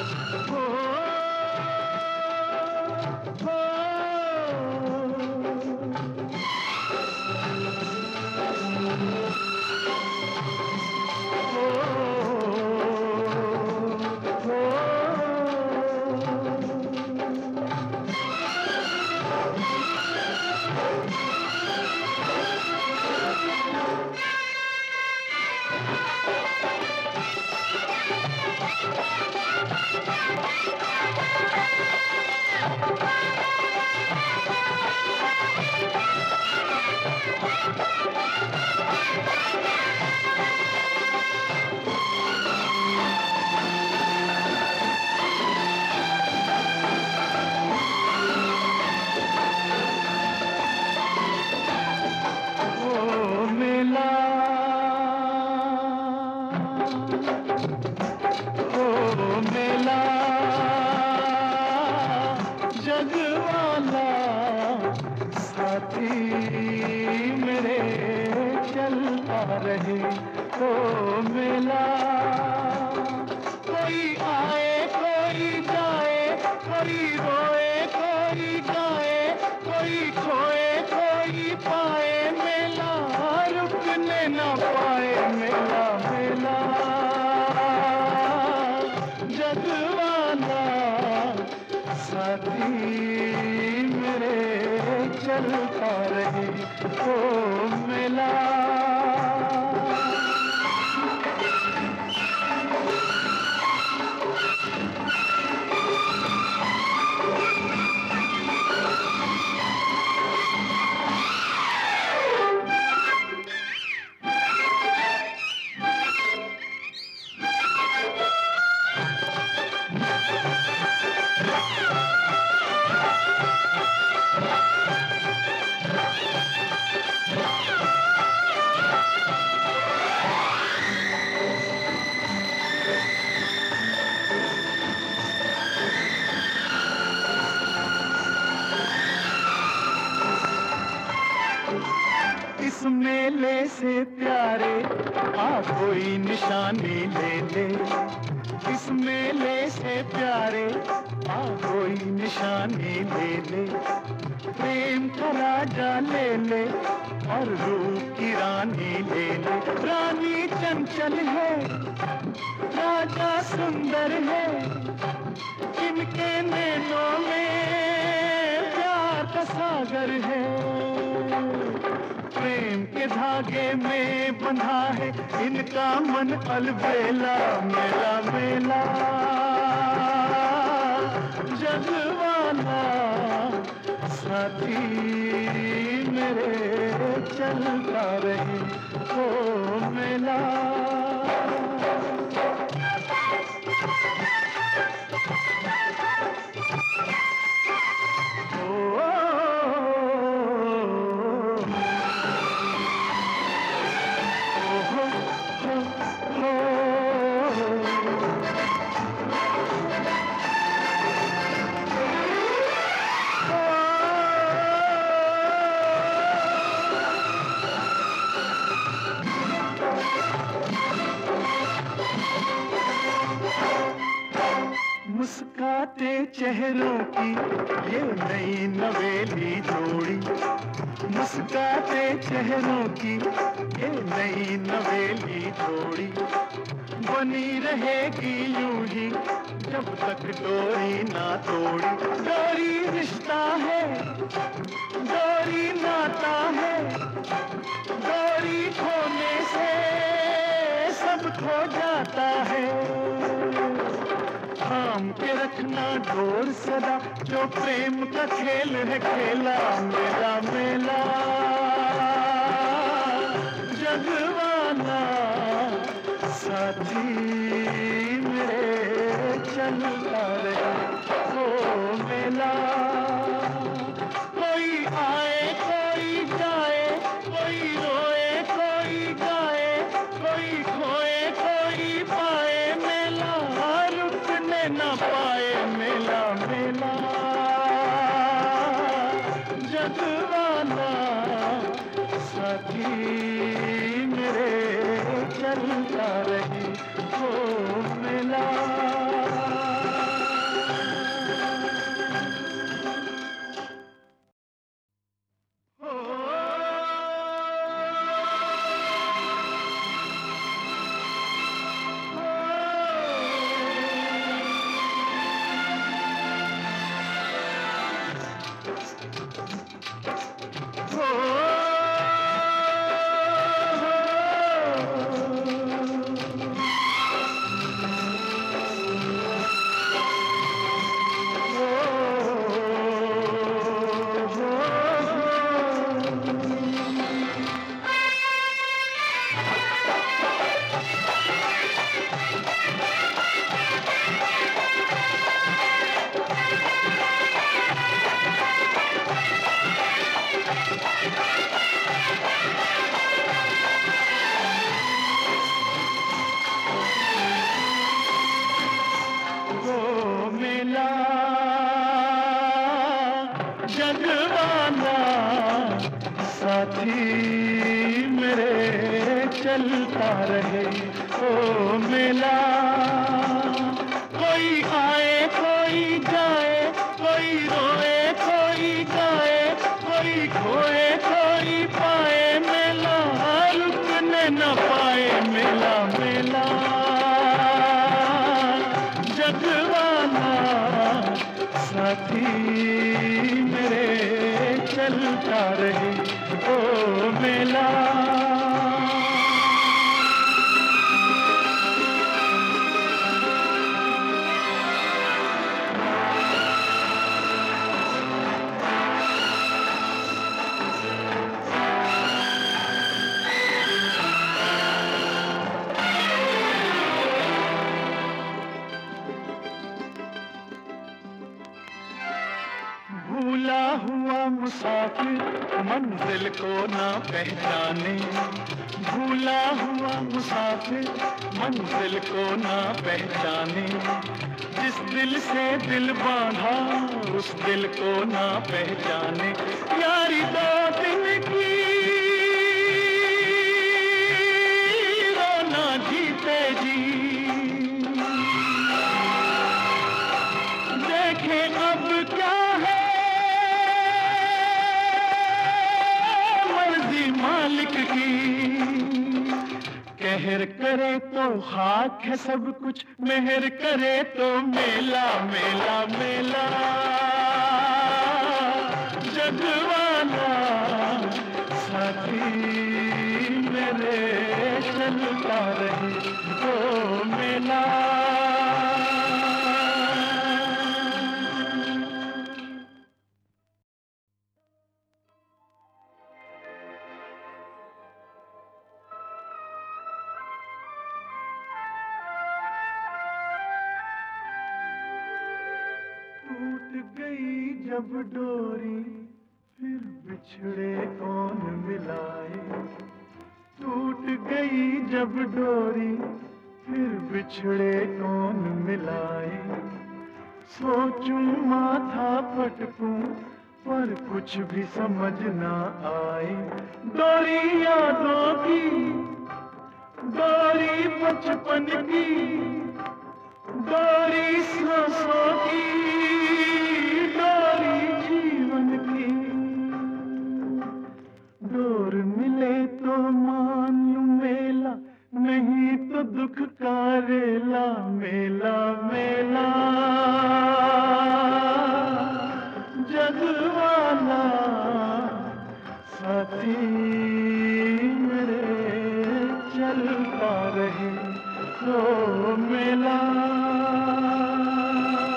रहे तो मिला। कोई आए कोई जाए, कोई रोए कोई गाए, कोई खोए कोई पाए, मेला रुकने न पाए। मेला मेला जगवाना साथी मेरे चलता रहे तो मिला। इस मेले से प्यारे आ कोई निशानी ले ले। इस मेले से प्यारे आ कोई निशानी ले ले। प्रेम का राजा ले ले और रूप की रानी ले ले। रानी चंचल है, राजा सुंदर है, इनके नैनों में प्यार का सागर है। प्रेम के धागे में बंधा है इनका मन अलबेला। मेला मेला जगवाना साथी मेरे चलता रहे ओ मेला। मुस्काते चेहरों की ये नई नवेली जोड़ी। मुस्काते चेहरों की ये नई नवेली जोड़ी बनी रहेगी यूं ही जब तक डोरी ना तोड़ी। डोरी रिश्ता है, डोरी नाता है, डोरी खोने से सब खो जाता है। थाम के रखना डोर सदा जो प्रेम का खेल है खेला। मेला मेला जगवाना साथी मेरे चलता रहे ओ मेला। कोई आए कोई जाए, कोई रोए कोई गाए, कोई खोए कोई पाए, मेला रुकने न पाए। मेला मेला जगवाना साथी मेरे चलता रहे ओ मेला। जगवाना साथी मेरे चलता रहे ओ मेला। कोई आए कोई जाए, कोई रोए कोई गाए, कोई खोए कोई पाए, मेला रुकने न पाए मेला मेला। जगवाना साथी मेरे चलता रहे ओ मेला। भूला हुआ मुसाफिर मंजिल को ना पहचाने, भूला हुआ मुसाफिर मंजिल को ना पहचाने। जिस दिल से दिल बांधा उस दिल को ना पहचाने। यारी दो दिन की रोना जीते जी, देखे अब क्या मालिक की। कहर करे तो खाक है सब कुछ, मेहर करे तो मेला मेला मेला। जगवाना साथी मेरे चलता रहे ओ मेला। जब डोरी फिर बिछड़े कौन मिलाए, टूट गई जब डोरी फिर बिछड़े कौन मिलाए। सोचूं माथा पटकूं पर कुछ भी समझ ना आए। डोरी यादों की, डोरी बचपन की, डोरी सांसों की, डोर मिले तो मान लूं मेला, नहीं तो दुख का रेला मेला मेला। जगवाना साथी मेरे चलता रहे तो मेला।